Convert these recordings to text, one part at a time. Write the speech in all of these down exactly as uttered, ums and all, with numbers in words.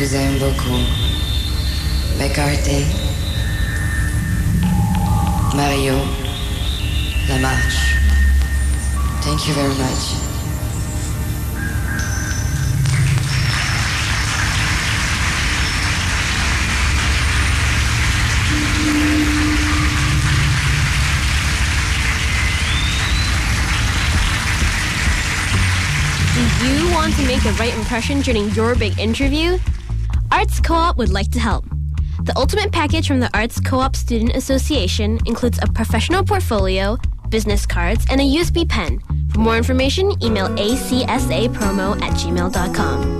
vous aime beaucoup. McCarthy, Mario, Lamarche. Thank you very much. Do you want to make the right impression during your big interview? Arts Co-op would like to help. The ultimate package from the Arts Co-op Student Association includes a professional portfolio, business cards, and a U S B pen. For more information, email a c s a promo at gmail dot com.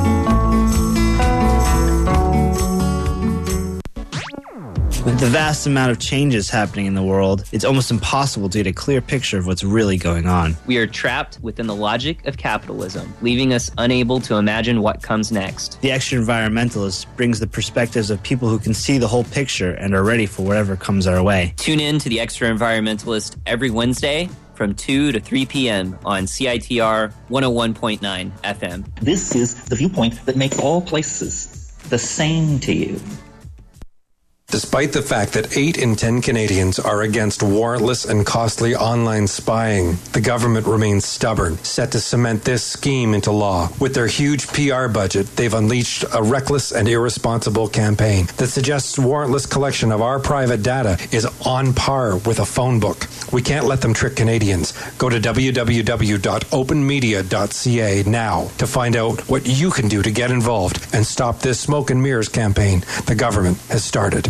With the vast amount of changes happening in the world, it's almost impossible to get a clear picture of what's really going on. We are trapped within the logic of capitalism, leaving us unable to imagine what comes next. The Extra Environmentalist brings the perspectives of people who can see the whole picture and are ready for whatever comes our way. Tune in to the Extra Environmentalist every Wednesday from two to three p.m. on C I T R one oh one point nine F M. This is the viewpoint that makes all places the same to you. Despite the fact that eight in ten Canadians are against warrantless and costly online spying, the government remains stubborn, set to cement this scheme into law. With their huge P R budget, they've unleashed a reckless and irresponsible campaign that suggests warrantless collection of our private data is on par with a phone book. We can't let them trick Canadians. Go to w w w dot open media dot c a now to find out what you can do to get involved and stop this smoke and mirrors campaign the government has started.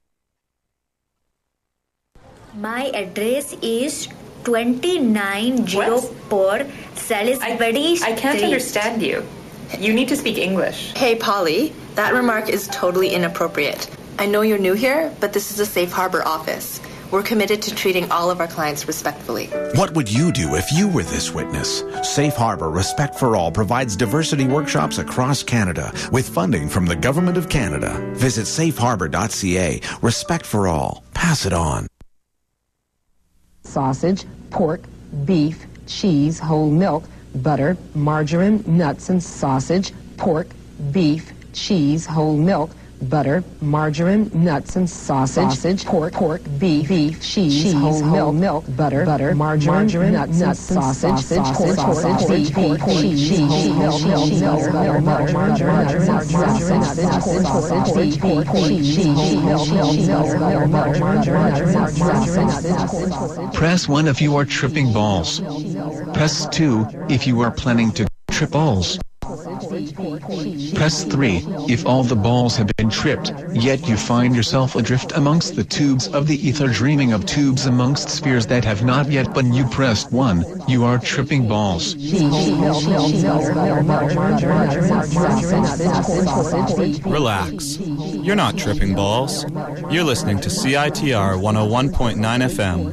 My address is twenty-nine Giropur, Salisbury Street. I can't understand you. You need to speak English. Hey, Polly, that remark is totally inappropriate. I know you're new here, but this is a safe harbor office. We're committed to treating all of our clients respectfully. What would you do if you were this witness? Safe Harbor Respect for All provides diversity workshops across Canada with funding from the Government of Canada. Visit safe harbor dot c a. Respect for all. Pass it on. Sausage, pork, beef, cheese, whole milk, butter, margarine, nuts, and sausage, pork, beef, cheese, whole milk, butter, margarine, nuts, and sausage, sausage pork, pork, beef, beef, cheese, cheese whole, whole milk, milk, butter, butter, margarine, margarine nuts, nuts, sausage, sausage, pork, sausage, beef, beef, cheese, cheese, whole milk, milk, milk, butter, butter, margarine, nuts, sausage, sausage, beef, beef, cheese, cheese, milk, milk, milk, butter, butter, margarine, nuts, sausage. Press one if you are tripping balls. Press two if you are planning to trip balls. Press three if all the balls have been tripped, yet you find yourself adrift amongst the tubes of the ether, dreaming of tubes amongst spheres that have not yet been. You pressed one, you are tripping balls. Relax. You're not tripping balls. You're listening to C I T R one oh one point nine F M.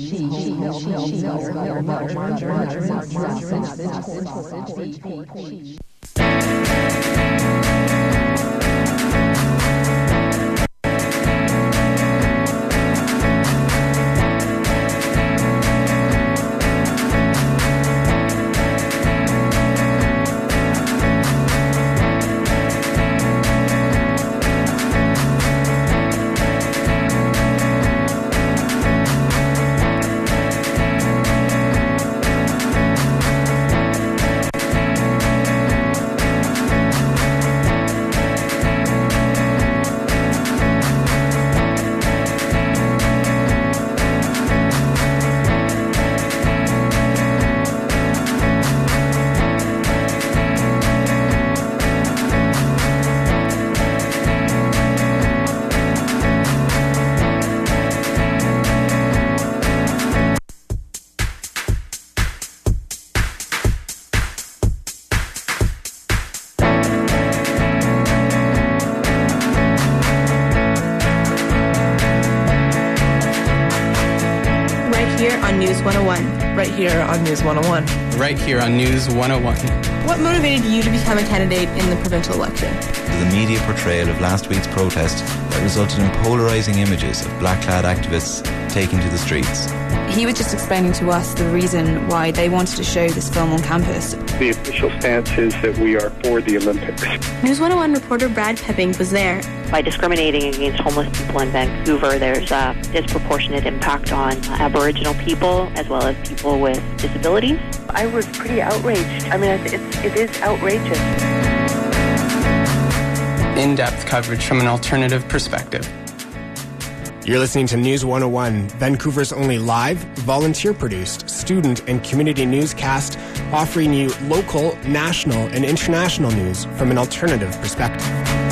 one oh one. Right here on News one oh one. Right here on News one oh one. What motivated you to become a candidate in the provincial election? The media portrayal of last week's protest that resulted in polarising images of black-clad activists taking to the streets. He was just explaining to us the reason why they wanted to show this film on campus. The official stance is that we are for the Olympics. News one oh one reporter Brad Pepping was there. By discriminating against homeless people in Vancouver, there's a disproportionate impact on Aboriginal people as well as people with disabilities. I was pretty outraged. I mean, it's, it is outrageous. In-depth coverage from an alternative perspective. You're listening to News one oh one, Vancouver's only live, volunteer-produced, student and community newscast, offering you local, national, and international news from an alternative perspective.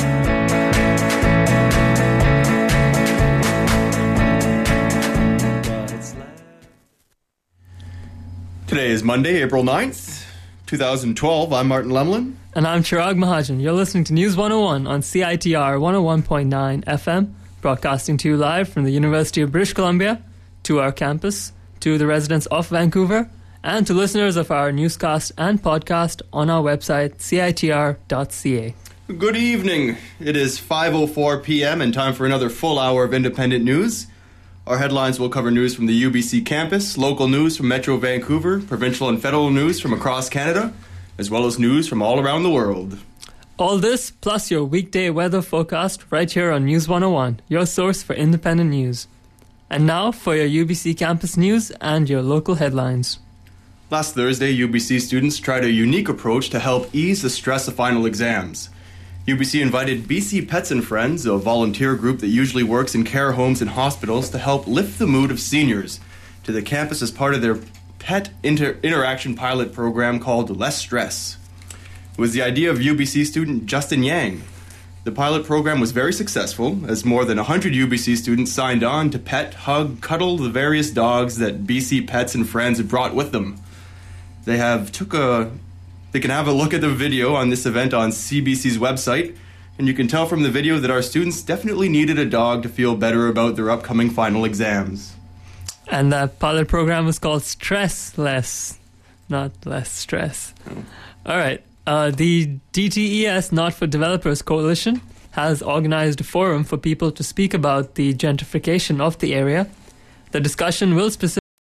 Today is Monday, April ninth, twenty twelve. I'm Martin Lemlin. And I'm Chirag Mahajan. You're listening to News one oh one on C I T R one oh one point nine F M, broadcasting to you live from the University of British Columbia, to our campus, to the residents of Vancouver, and to listeners of our newscast and podcast on our website, C I T R dot C A. Good evening. It is five oh four p.m. and time for another full hour of independent news. Our headlines will cover news from the U B C campus, local news from Metro Vancouver, provincial and federal news from across Canada, as well as news from all around the world. All this, plus your weekday weather forecast, right here on News one oh one, your source for independent news. And now for your U B C campus news and your local headlines. Last Thursday, U B C students tried a unique approach to help ease the stress of final exams. U B C invited B C Pets and Friends, a volunteer group that usually works in care homes and hospitals, to help lift the mood of seniors to the campus as part of their pet inter- interaction pilot program called Less Stress. It was the idea of U B C student Justin Yang. The pilot program was very successful, as more than one hundred U B C students signed on to pet, hug, cuddle the various dogs that B C Pets and Friends had brought with them. They have took a They can have a look at the video on this event on C B C's website, and you can tell from the video that our students definitely needed a dog to feel better about their upcoming final exams. And that pilot program was called Stress Less, not Less Stress. Oh. All right. Uh, the D T E S Not for Developers Coalition has organized a forum for people to speak about the gentrification of the area. The discussion will specifically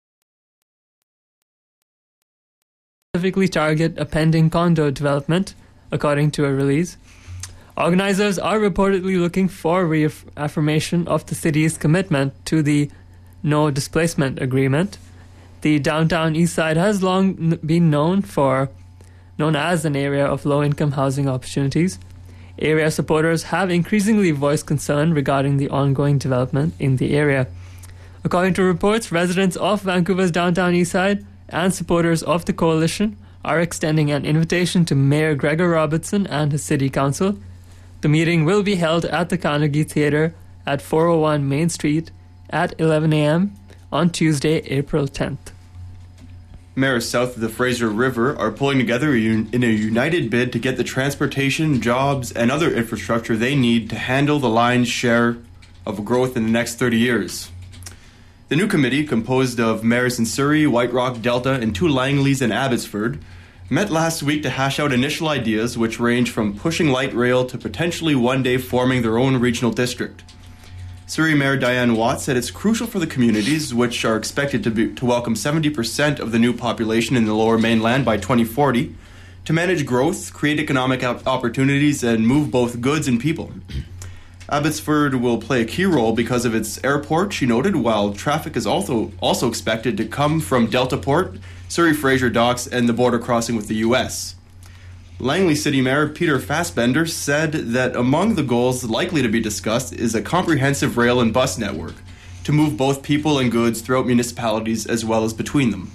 specifically target a pending condo development, according to a release. Organizers are reportedly looking for reaffirmation of the city's commitment to the No Displacement Agreement. The downtown east side has long been known for known as an area of low-income housing opportunities. Area supporters have increasingly voiced concern regarding the ongoing development in the area. According to reports, residents of Vancouver's downtown east side and supporters of the coalition are extending an invitation to Mayor Gregor Robertson and his city council. The meeting will be held at the Carnegie Theatre at four oh one Main Street at eleven a.m. on Tuesday, April tenth. Mayors south of the Fraser River are pulling together in a united bid to get the transportation, jobs, and other infrastructure they need to handle the lion's share of growth in the next thirty years. The new committee, composed of mayors in Surrey, White Rock, Delta, and two Langleys and Abbotsford, met last week to hash out initial ideas which range from pushing light rail to potentially one day forming their own regional district. Surrey Mayor Diane Watt said it's crucial for the communities, which are expected to, be, to welcome seventy percent of the new population in the Lower Mainland by twenty forty, to manage growth, create economic op- opportunities, and move both goods and people. Abbotsford will play a key role because of its airport, she noted, while traffic is also also expected to come from Delta Port, Surrey Fraser Docks, and the border crossing with the U S. Langley City Mayor Peter Fassbender said that among the goals likely to be discussed is a comprehensive rail and bus network to move both people and goods throughout municipalities as well as between them.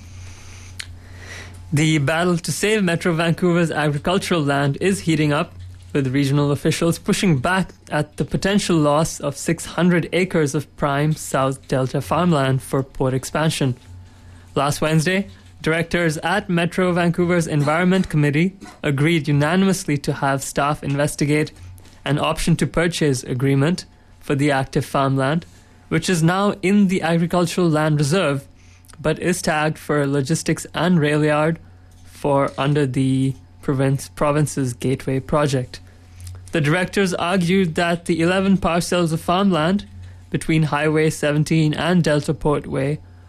The battle to save Metro Vancouver's agricultural land is heating up, with regional officials pushing back at the potential loss of six hundred acres of prime South Delta farmland for port expansion. Last Wednesday, directors at Metro Vancouver's Environment Committee agreed unanimously to have staff investigate an option to purchase agreement for the active farmland, which is now in the Agricultural Land Reserve, but is tagged for logistics and rail yard for under the province, province's Gateway project. The directors argued that the eleven parcels of farmland between Highway seventeen and Delta Port Way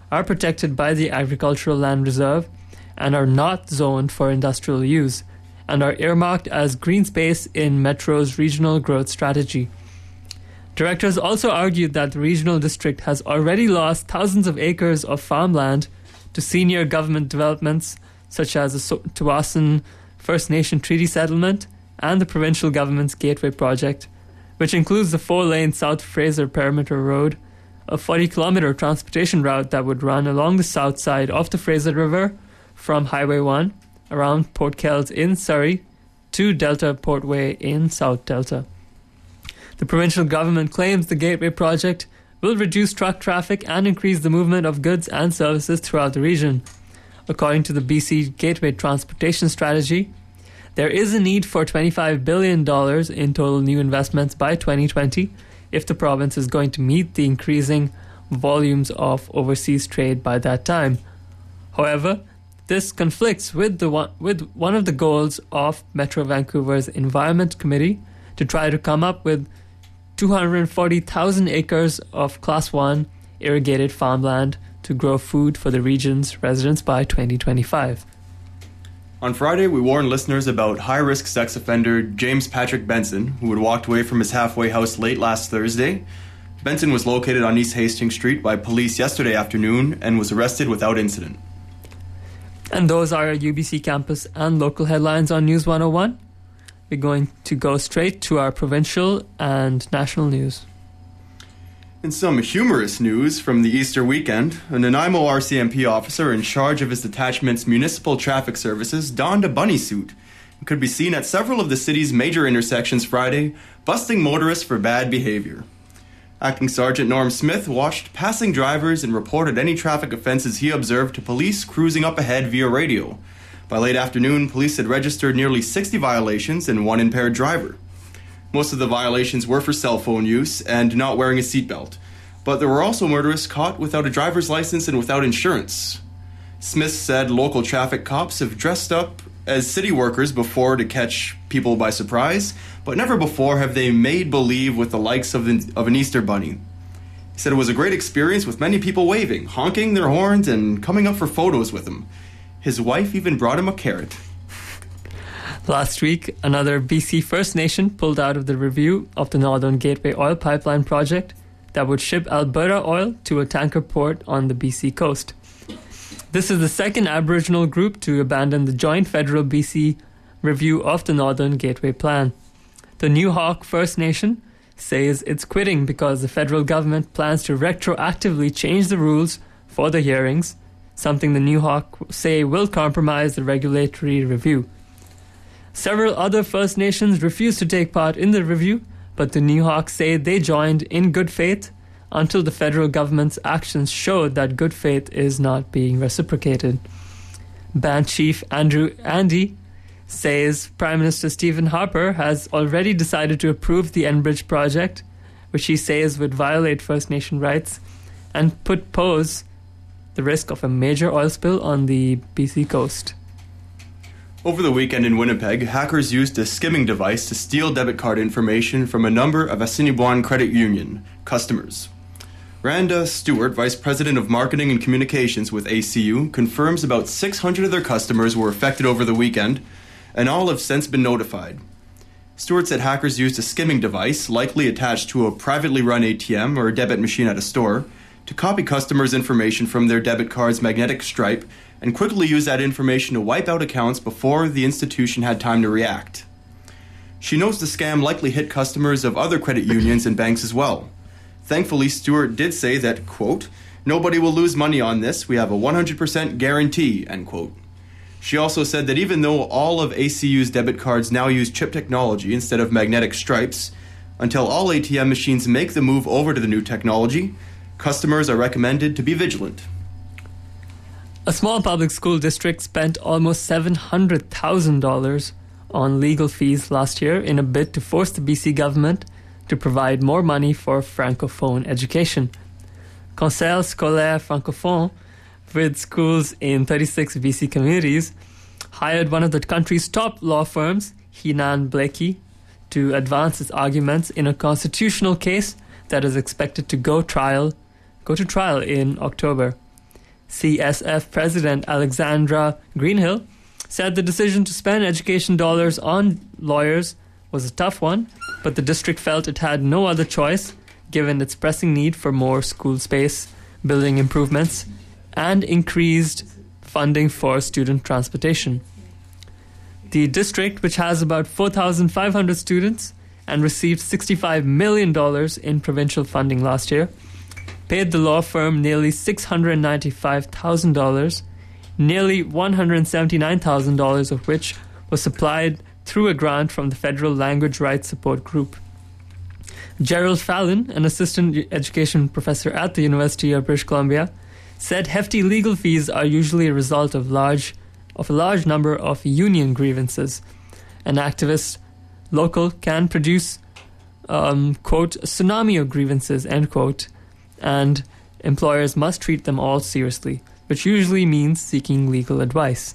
are protected by the Agricultural Land Reserve and are not zoned for industrial use, and are earmarked as green space in Metro's regional growth strategy. Directors also argued that the regional district has already lost thousands of acres of farmland to senior government developments such as the Tsawwassen First Nation Treaty Settlement and the provincial government's Gateway Project, which includes the four-lane South Fraser Perimeter Road, a forty-kilometre transportation route that would run along the south side of the Fraser River from Highway one around Port Kells in Surrey to Delta Portway in South Delta. The provincial government claims the Gateway Project will reduce truck traffic and increase the movement of goods and services throughout the region. According to the B C Gateway Transportation Strategy, there is a need for twenty-five billion dollars in total new investments by twenty twenty if the province is going to meet the increasing volumes of overseas trade by that time. However, this conflicts with the one, with one of the goals of Metro Vancouver's Environment Committee to try to come up with two hundred forty thousand acres of Class one irrigated farmland to grow food for the region's residents by twenty twenty-five. On Friday, we warned listeners about high-risk sex offender James Patrick Benson, who had walked away from his halfway house late last Thursday. Benson was located on East Hastings Street by police yesterday afternoon and was arrested without incident. And those are our U B C campus and local headlines on News one oh one. We're going to go straight to our provincial and national news. In some humorous news from the Easter weekend, a Nanaimo R C M P officer in charge of his detachment's municipal traffic services donned a bunny suit and could be seen at several of the city's major intersections Friday, busting motorists for bad behavior. Acting Sergeant Norm Smith watched passing drivers and reported any traffic offenses he observed to police cruising up ahead via radio. By late afternoon, police had registered nearly sixty violations and one impaired driver. Most of the violations were for cell phone use and not wearing a seatbelt, but there were also motorists caught without a driver's license and without insurance. Smith said local traffic cops have dressed up as city workers before to catch people by surprise, but never before have they made believe with the likes of, the, of an Easter bunny. He said it was a great experience with many people waving, honking their horns, and coming up for photos with him. His wife even brought him a carrot. Last week, another B C First Nation pulled out of the review of the Northern Gateway oil pipeline project that would ship Alberta oil to a tanker port on the B C coast. This is the second Aboriginal group to abandon the joint federal B C review of the Northern Gateway plan. The New Hawk First Nation says it's quitting because the federal government plans to retroactively change the rules for the hearings, something the New Hawk say will compromise the regulatory review. Several other First Nations refused to take part in the review, but the New Hawks say they joined in good faith until the federal government's actions showed that good faith is not being reciprocated. Band Chief Andrew Andy says Prime Minister Stephen Harper has already decided to approve the Enbridge project, which he says would violate First Nation rights and put pose the risk of a major oil spill on the B C coast. Over the weekend in Winnipeg, hackers used a skimming device to steal debit card information from a number of Assiniboine Credit Union customers. Randa Stewart, Vice President of Marketing and Communications with A C U, confirms about six hundred of their customers were affected over the weekend, and all have since been notified. Stewart said hackers used a skimming device, likely attached to a privately run A T M or a debit machine at a store, to copy customers' information from their debit card's magnetic stripe and quickly use that information to wipe out accounts before the institution had time to react. She notes the scam likely hit customers of other credit unions and banks as well. Thankfully, Stewart did say that, quote, "Nobody will lose money on this. We have a one hundred percent guarantee," end quote. She also said that even though all of A C U's debit cards now use chip technology instead of magnetic stripes, until all A T M machines make the move over to the new technology, customers are recommended to be vigilant. A small public school district spent almost seven hundred thousand dollars on legal fees last year in a bid to force the B C government to provide more money for francophone education. Conseil Scolaire Francophone, with schools in thirty-six B C communities, hired one of the country's top law firms, Heenan Blakey, to advance its arguments in a constitutional case that is expected to go trial, go to trial in October. C S F President Alexandra Greenhill said the decision to spend education dollars on lawyers was a tough one, but the district felt it had no other choice given its pressing need for more school space, building improvements, and increased funding for student transportation. The district, which has about four thousand five hundred students and received sixty-five million dollars in provincial funding last year, paid the law firm nearly six hundred ninety-five thousand dollars, nearly one hundred seventy-nine thousand dollars of which was supplied through a grant from the Federal Language Rights Support Group. Gerald Fallon, an assistant education professor at the University of British Columbia, said hefty legal fees are usually a result of large of a large number of union grievances. An activist local can produce, um, quote, a tsunami of grievances, end quote, and employers must treat them all seriously, which usually means seeking legal advice.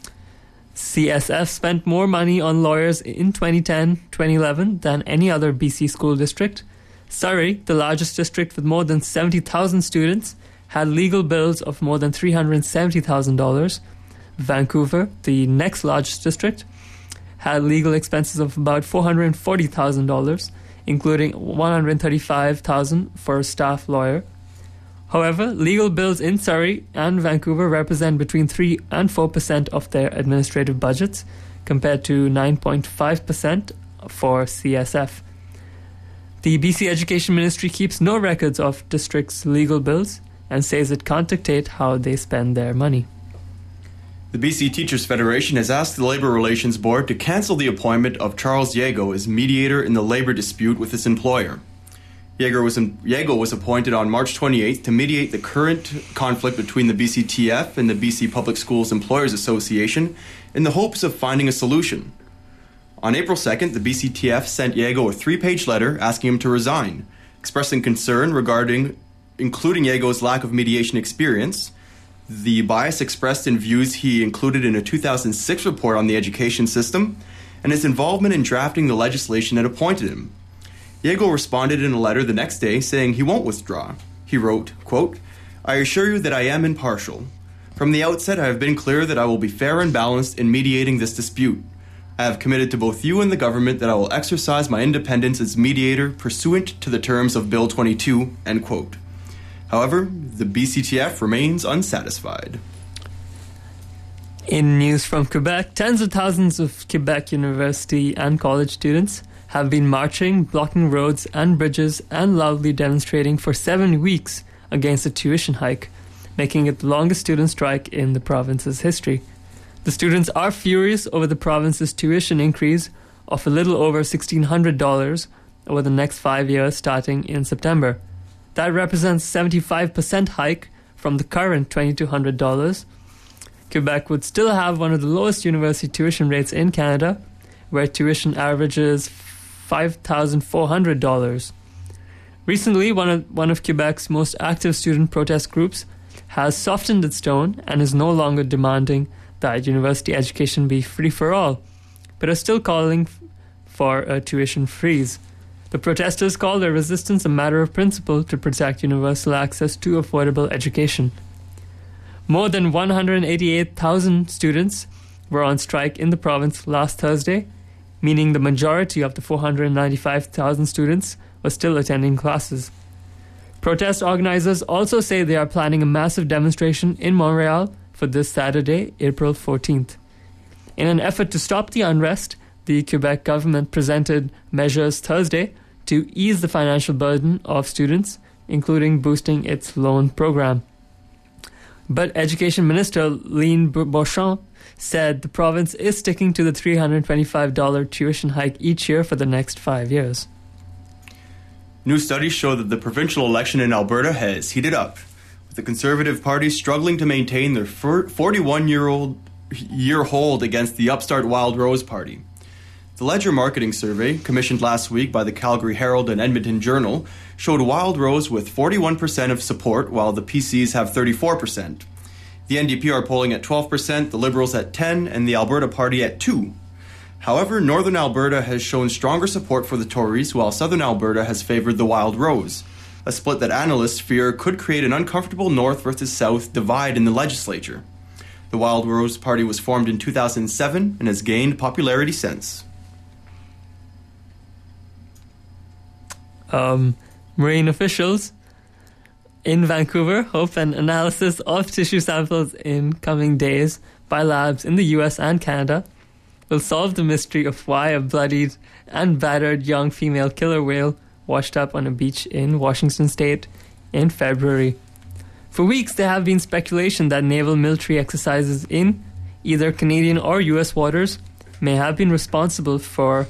C S F spent more money on lawyers in twenty ten to twenty eleven than any other B C school district. Surrey, the largest district with more than seventy thousand students, had legal bills of more than three hundred seventy thousand dollars. Vancouver, the next largest district, had legal expenses of about four hundred forty thousand dollars, including one hundred thirty-five thousand dollars for a staff lawyer. However, legal bills in Surrey and Vancouver represent between three and four percent of their administrative budgets, compared to nine point five percent for C S F. The B C Education Ministry keeps no records of districts' legal bills and says it can't dictate how they spend their money. The B C Teachers Federation has asked the Labour Relations Board to cancel the appointment of Charles Yago as mediator in the labour dispute with his employer. Yago was, in, Yago was appointed on March twenty-eighth to mediate the current conflict between the B C T F and the B C Public Schools Employers Association in the hopes of finding a solution. On April second, the B C T F sent Yago a three-page letter asking him to resign, expressing concern regarding including Yago's lack of mediation experience, the bias expressed in views he included in a two thousand six report on the education system, and his involvement in drafting the legislation that appointed him. Yago responded in a letter the next day saying he won't withdraw. He wrote, quote, "I assure you that I am impartial. From the outset, I have been clear that I will be fair and balanced in mediating this dispute. I have committed to both you and the government that I will exercise my independence as mediator pursuant to the terms of Bill twenty-two, end quote. However, the B C T F remains unsatisfied. In news from Quebec, tens of thousands of Quebec university and college students have been marching, blocking roads and bridges, and loudly demonstrating for seven weeks against a tuition hike, making it the longest student strike in the province's history. The students are furious over the province's tuition increase of a little over sixteen hundred dollars over the next five years starting in September. That represents a seventy-five percent hike from the current two thousand two hundred dollars. Quebec would still have one of the lowest university tuition rates in Canada, where tuition averages five thousand four hundred dollars. Recently, one of, one of Quebec's most active student protest groups has softened its tone and is no longer demanding that university education be free for all, but are still calling for a tuition freeze. The protesters call their resistance a matter of principle to protect universal access to affordable education. More than one hundred eighty-eight thousand students were on strike in the province last Thursday, meaning the majority of the four hundred ninety-five thousand students were still attending classes. Protest organizers also say they are planning a massive demonstration in Montreal for this Saturday, April fourteenth. In an effort to stop the unrest, the Quebec government presented measures Thursday to ease the financial burden of students, including boosting its loan program. But Education Minister Lynn Beauchamp said the province is sticking to the three hundred twenty-five dollars tuition hike each year for the next five years. New studies show that the provincial election in Alberta has heated up, with the Conservative Party struggling to maintain their forty-one-year-old year hold against the upstart Wild Rose Party. The Ledger Marketing Survey, commissioned last week by the Calgary Herald and Edmonton Journal, showed Wild Rose with forty-one percent of support, while the P Cs have thirty-four percent. The N D P are polling at twelve percent, the Liberals at ten percent, and the Alberta Party at two percent. However, Northern Alberta has shown stronger support for the Tories, while Southern Alberta has favoured the Wild Rose. a split that analysts fear could create an uncomfortable North versus South divide in the legislature. The Wild Rose Party was formed in two thousand seven and has gained popularity since. Um, marine officials in Vancouver hope an analysis of tissue samples in coming days by labs in the U S and Canada will solve the mystery of why a bloodied and battered young female killer whale washed up on a beach in Washington state in February. For weeks, there have been speculation that naval military exercises in either Canadian or U S waters may have been responsible for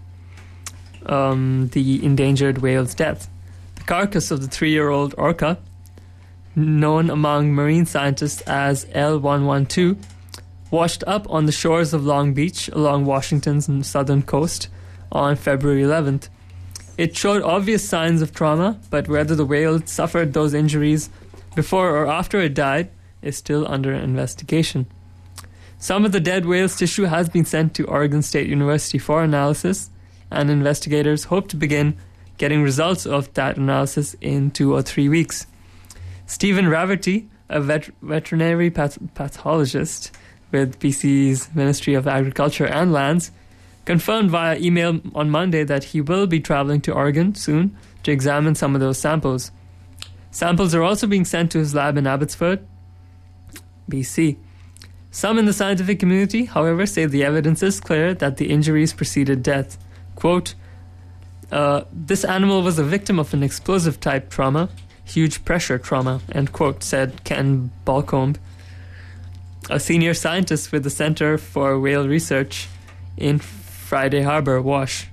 um, the endangered whale's death. The carcass of the three-year-old orca, known among marine scientists as L one twelve, washed up on the shores of Long Beach along Washington's southern coast on February eleventh. It showed obvious signs of trauma, but whether the whale suffered those injuries before or after it died is still under investigation. Some of the dead whale's tissue has been sent to Oregon State University for analysis, and investigators hope to begin getting results of that analysis in two or three weeks. Stephen Raverty, a vet- veterinary path- pathologist with B C's Ministry of Agriculture and Lands, confirmed via email on Monday that he will be traveling to Oregon soon to examine some of those samples. Samples are also being sent to his lab in Abbotsford, B C. Some in the scientific community, however, say the evidence is clear that the injuries preceded death. Quote, uh, this animal was a victim of an explosive type trauma, huge pressure trauma, end quote, said Ken Balcombe, a senior scientist with the Center for Whale Research in Friday Harbor, Wash.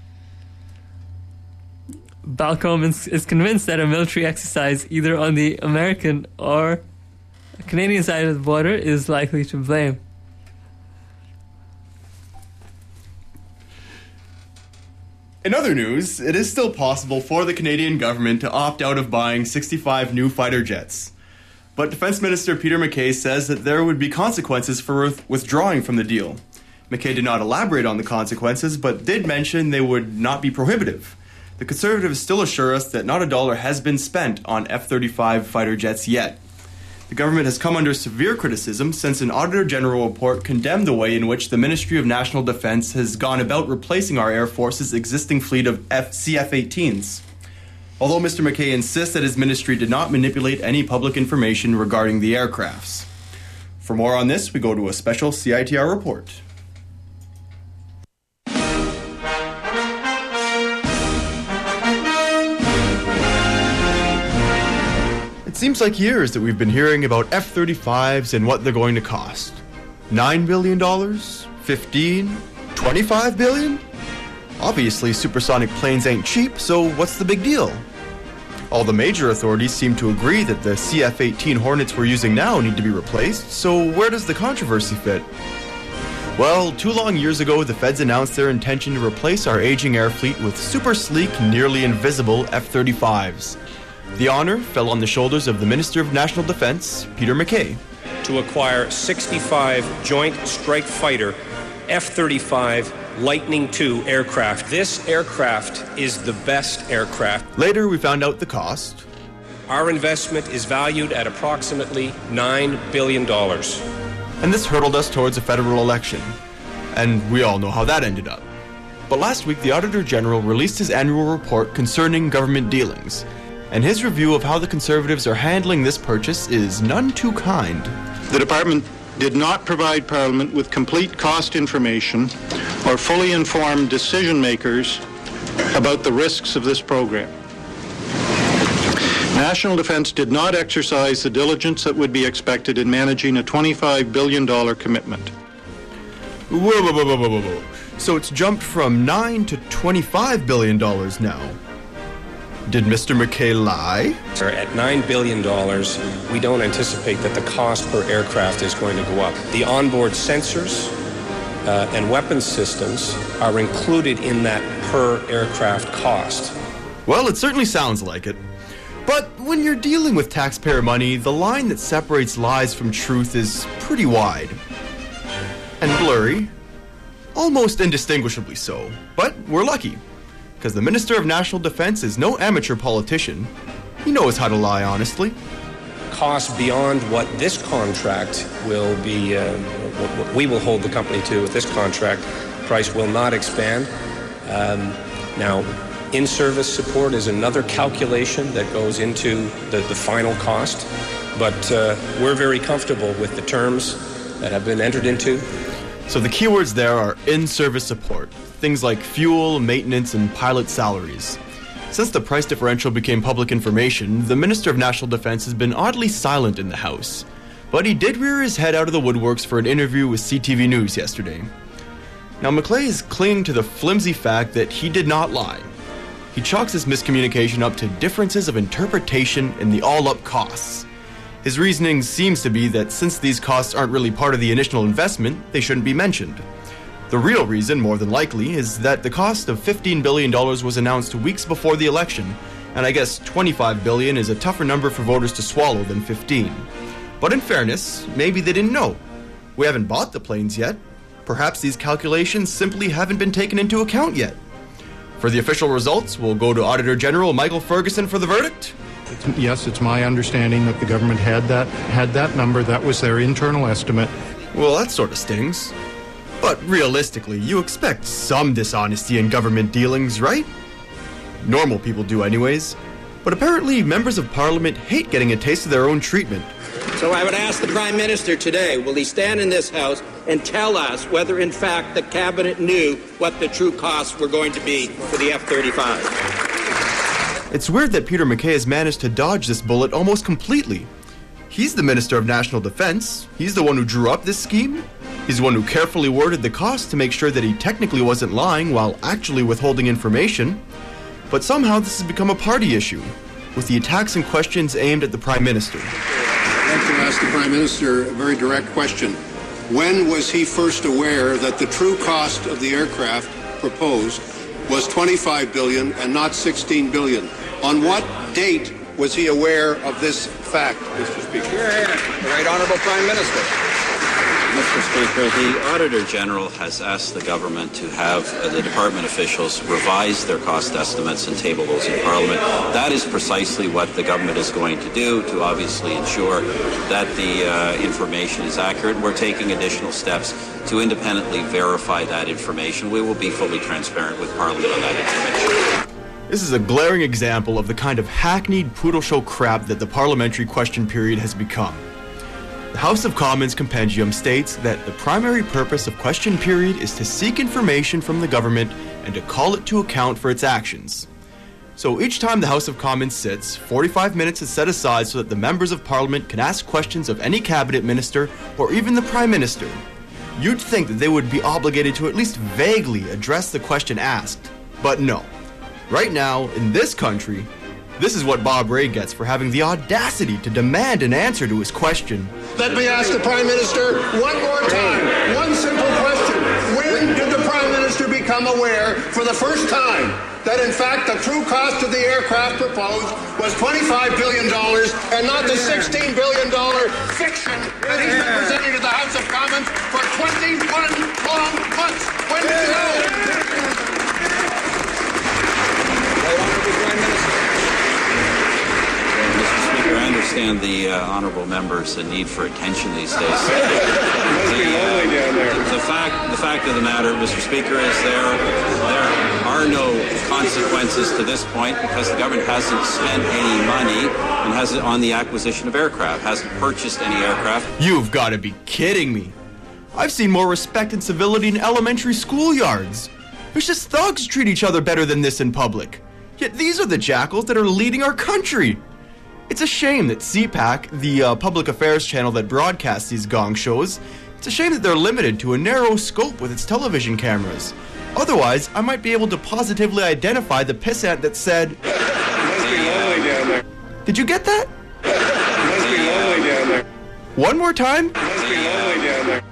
Balcombe is, is convinced that a military exercise either on the American or Canadian side of the border is likely to blame. In other news, it is still possible for the Canadian government to opt out of buying sixty-five new fighter jets. But Defence Minister Peter MacKay says that there would be consequences for withdrawing from the deal. MacKay did not elaborate on the consequences, but did mention they would not be prohibitive. The Conservatives still assure us that not a dollar has been spent on F thirty-five fighter jets yet. The government has come under severe criticism since an Auditor General report condemned the way in which the Ministry of National Defence has gone about replacing our Air Force's existing fleet of F- C F eighteens. Although Mister MacKay insists that his ministry did not manipulate any public information regarding the aircrafts. For more on this, we go to a special C I T R report. It seems like years that we've been hearing about F thirty-fives and what they're going to cost. nine billion dollars? fifteen? twenty-five billion dollars? Obviously, supersonic planes ain't cheap, so what's the big deal? All the major authorities seem to agree that the C F eighteen Hornets we're using now need to be replaced, so where does the controversy fit? Well, two long years ago, the feds announced their intention to replace our aging air fleet with super sleek, nearly invisible F thirty-fives. The honor fell on the shoulders of the Minister of National Defence, Peter MacKay. To acquire sixty-five Joint Strike Fighter F thirty-five Lightning two aircraft. This aircraft is the best aircraft. Later, we found out the cost. Our investment is valued at approximately nine billion dollars. And this hurtled us towards a federal election. And we all know how that ended up. But last week, the Auditor General released his annual report concerning government dealings. And his review of how the Conservatives are handling this purchase is none too kind. The Department did not provide Parliament with complete cost information or fully informed decision makers about the risks of this program. National Defence did not exercise the diligence that would be expected in managing a twenty-five billion dollars commitment. Whoa, whoa, whoa, whoa, whoa, whoa. So it's jumped from nine to twenty-five billion dollars now. Did Mister MacKay lie? Sir, at nine billion dollars, we don't anticipate that the cost per aircraft is going to go up. The onboard sensors uh, and weapons systems are included in that per aircraft cost. Well, it certainly sounds like it. But when you're dealing with taxpayer money, the line that separates lies from truth is pretty wide. And blurry. Almost indistinguishably so. But we're lucky. because the Minister of National Defense is no amateur politician. He knows how to lie honestly. Costs beyond what this contract will be, uh, what we will hold the company to with this contract, price will not expand. Um, now, in-service support is another calculation that goes into the, the final cost, but uh, we're very comfortable with the terms that have been entered into. So the keywords there are in-service support, things like fuel, maintenance, and pilot salaries. Since the price differential became public information, the Minister of National Defense has been oddly silent in the House. But he did rear his head out of the woodworks for an interview with C T V News yesterday. Now, Maclay is clinging to the flimsy fact that he did not lie. He chalks this miscommunication up to differences of interpretation in the all-up costs. His reasoning seems to be that since these costs aren't really part of the initial investment, they shouldn't be mentioned. The real reason, more than likely, is that the cost of fifteen billion dollars was announced weeks before the election, and I guess twenty-five billion dollars is a tougher number for voters to swallow than fifteen. But in fairness, maybe they didn't know. We haven't bought the planes yet. Perhaps these calculations simply haven't been taken into account yet. For the official results, we'll go to Auditor General Michael Ferguson for the verdict. It's, yes, it's my understanding that the government had that had that number. That was their internal estimate. Well, that sort of stings. But realistically, you expect some dishonesty in government dealings, right? Normal people do anyways. But apparently, members of Parliament hate getting a taste of their own treatment. So I would ask the Prime Minister today, will he stand in this House and tell us whether in fact the Cabinet knew what the true costs were going to be for the F thirty-five? It's weird that Peter MacKay has managed to dodge this bullet almost completely. He's the Minister of National Defense. He's the one who drew up this scheme. He's the one who carefully worded the cost to make sure that he technically wasn't lying while actually withholding information. But somehow this has become a party issue, with the attacks and questions aimed at the Prime Minister. I'd like to ask the Prime Minister a very direct question. When was he first aware that the true cost of the aircraft proposed was twenty-five billion dollars and not sixteen billion dollars? On what date was he aware of this fact, Mister Speaker? Here, here. The Right Honourable Prime Minister. Mister Speaker, the Auditor General has asked the government to have uh, the department officials revise their cost estimates and table those in Parliament. That is precisely what the government is going to do to obviously ensure that the uh, information is accurate. We're taking additional steps to independently verify that information. We will be fully transparent with Parliament on that information. This is a glaring example of the kind of hackneyed poodle show crap that the parliamentary question period has become. The House of Commons compendium states that the primary purpose of question period is to seek information from the government and to call it to account for its actions. So each time the House of Commons sits, forty-five minutes is set aside so that the members of Parliament can ask questions of any cabinet minister or even the Prime Minister. You'd think that they would be obligated to at least vaguely address the question asked. But no. Right now, in this country, this is what Bob Rae gets for having the audacity to demand an answer to his question. Let me ask the Prime Minister one more time, one simple question. When did the Prime Minister become aware for the first time that in fact the true cost of the aircraft proposed was twenty-five billion dollars and not the sixteen billion dollars fiction that he's been presenting to the House of Commons for twenty-one long months? When did he know? Right Honourable Prime Minister. I understand the uh, honourable members' uh, need for attention these days. the, uh, the fact, the fact of the matter, Mister Speaker, is there there are no consequences to this point because the government hasn't spent any money and hasn't on the acquisition of aircraft, hasn't purchased any aircraft. You've got to be kidding me! I've seen more respect and civility in elementary schoolyards. It's just thugs treat each other better than this in public. Yet these are the jackals that are leading our country. It's a shame that C PAC, the uh, public affairs channel that broadcasts these gong shows, it's a shame that they're limited to a narrow scope with its television cameras. Otherwise, I might be able to positively identify the pissant that said... It must be lonely down there. Did you get that? It must be lonely down there. One more time? It must be lonely down there.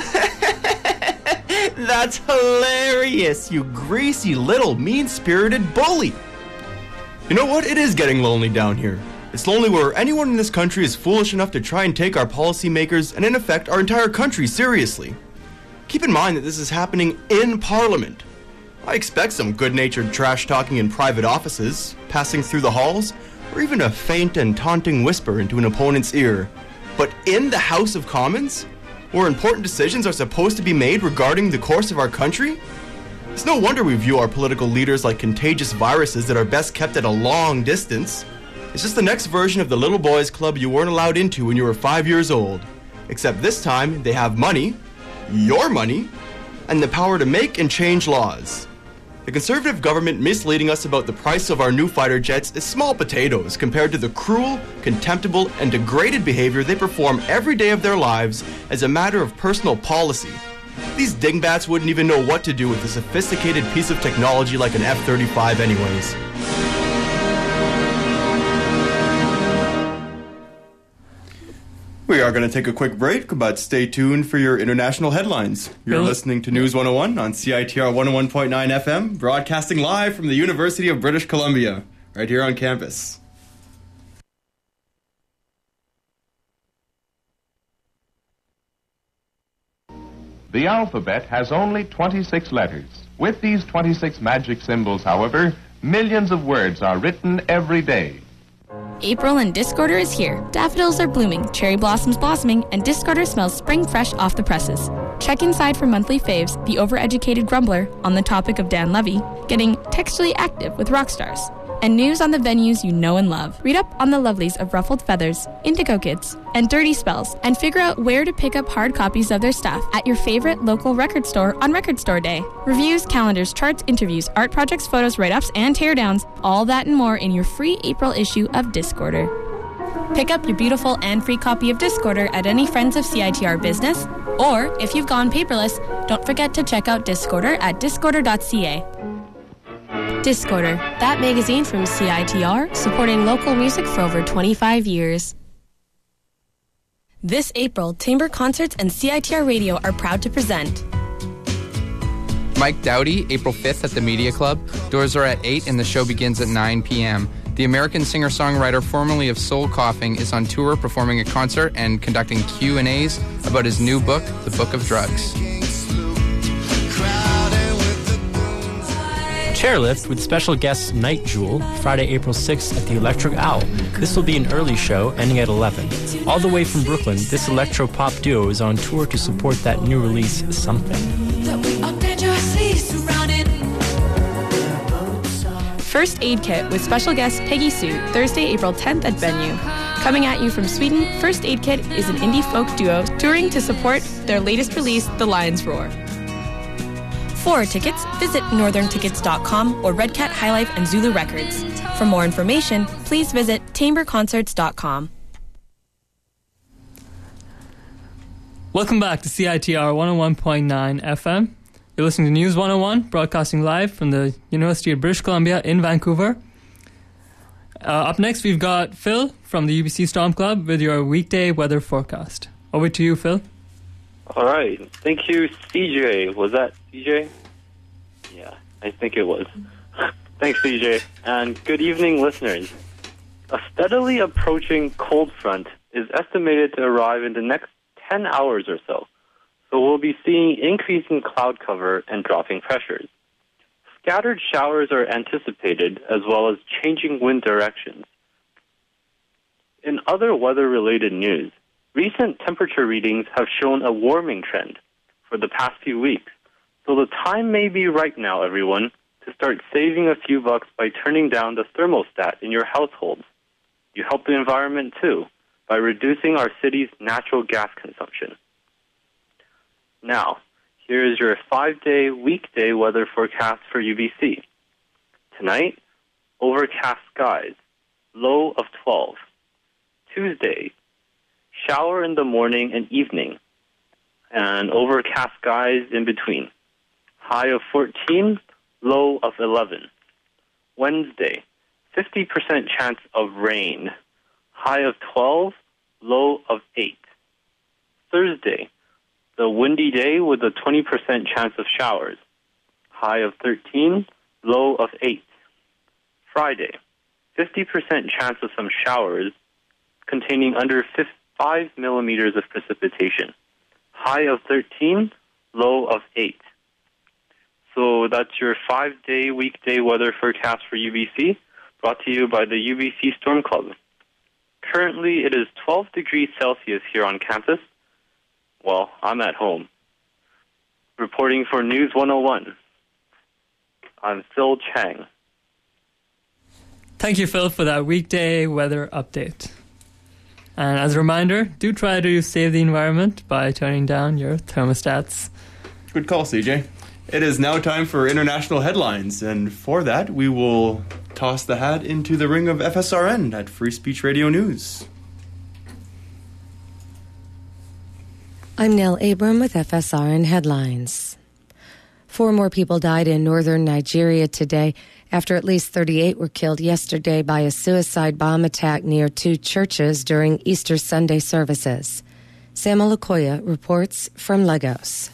That's hilarious, you greasy little mean-spirited bully. You know what? It is getting lonely down here. It's lonely where anyone in this country is foolish enough to try and take our policymakers and in effect our entire country seriously. Keep in mind that this is happening in Parliament. I expect some good-natured trash-talking in private offices, passing through the halls, or even a faint and taunting whisper into an opponent's ear. But in the House of Commons, where important decisions are supposed to be made regarding the course of our country, it's no wonder we view our political leaders like contagious viruses that are best kept at a long distance. It's just the next version of the little boys club you weren't allowed into when you were five years old. Except this time, they have money, your money, and the power to make and change laws. The Conservative government misleading us about the price of our new fighter jets is small potatoes compared to the cruel, contemptible, and degraded behavior they perform every day of their lives as a matter of personal policy. These dingbats wouldn't even know what to do with a sophisticated piece of technology like an F thirty-five anyways. We are going to take a quick break, but stay tuned for your international headlines. You're Bill? listening to News one oh one on C I T R one oh one point nine F M, broadcasting live from the University of British Columbia, right here on campus. The alphabet has only twenty-six letters. With these twenty-six magic symbols, however, millions of words are written every day. April and Discorder is here. Daffodils are blooming, cherry blossoms blossoming, and Discorder smells spring fresh off the presses. Check inside for monthly faves, The Overeducated Grumbler, on the topic of Dan Levy, getting textually active with rock stars, and news on the venues you know and love. Read up on the lovelies of Ruffled Feathers, Indigo Kids, and Dirty Spells, and figure out where to pick up hard copies of their stuff at your favorite local record store on Record Store Day. Reviews, calendars, charts, interviews, art projects, photos, write-ups, and teardowns, all that and more in your free April issue of Discorder. Pick up your beautiful and free copy of Discorder at any Friends of C I T R business, or if you've gone paperless, don't forget to check out Discorder at discorder dot c a. Discorder, that magazine from C I T R, supporting local music for over twenty-five years. This April, Timbre Concerts and C I T R Radio are proud to present Mike Dowdy, April fifth at the Media Club. Doors are at eight and the show begins at nine p.m. The American singer-songwriter formerly of Soul Coughing is on tour performing a concert and conducting Q and A's about his new book, The Book of Drugs. Chairlift with special guest Night Jewel, Friday, April sixth at the Electric Owl. This will be an early show ending at eleven. All the way from Brooklyn, this electro-pop duo is on tour to support that new release, Something. First Aid Kit with special guest Peggy Sue, Thursday, April tenth at Venue. Coming at you from Sweden, First Aid Kit is an indie folk duo touring to support their latest release, The Lion's Roar. For tickets, visit northern tickets dot com or Red Cat High Life and Zulu Records. For more information, please visit timbre concerts dot com. Welcome back to C I T R one oh one point nine F M. You're listening to News one oh one, broadcasting live from the University of British Columbia in Vancouver. Uh, up next, we've got Phil from the U B C Storm Club with your weekday weather forecast. Over to you, Phil. All right. Thank you, C J. Was that C J? Yeah, I think it was. Thanks, C J. And good evening, listeners. A steadily approaching cold front is estimated to arrive in the next ten hours or so. So we'll be seeing increasing cloud cover and dropping pressures. Scattered showers are anticipated, as well as changing wind directions. In other weather-related news, recent temperature readings have shown a warming trend for the past few weeks. So the time may be right now, everyone, to start saving a few bucks by turning down the thermostat in your households. You help the environment, too, by reducing our city's natural gas consumption. Now, here is your five-day weekday weather forecast for U B C. Tonight, overcast skies, low of twelve. Tuesday, shower in the morning and evening, and overcast skies in between. High of fourteen, low of eleven. Wednesday, fifty percent chance of rain. High of twelve, low of eight. Thursday, the windy day with a twenty percent chance of showers. High of thirteen, low of eight. Friday, fifty percent chance of some showers containing under five millimeters of precipitation. High of thirteen, low of eight. So that's your five-day weekday weather forecast for U B C, brought to you by the U B C Storm Club. Currently, it is twelve degrees Celsius here on campus. Well, I'm at home. Reporting for News one oh one, I'm Phil Chang. Thank you, Phil, for that weekday weather update. And as a reminder, do try to save the environment by turning down your thermostats. Good call, C J. It is now time for international headlines, and for that, we will toss the hat into the ring of F S R N at Free Speech Radio News. I'm Nell Abram with F S R N Headlines. Four more people died in northern Nigeria today after at least thirty-eight were killed yesterday by a suicide bomb attack near two churches during Easter Sunday services. Sam Olukoya reports from Lagos.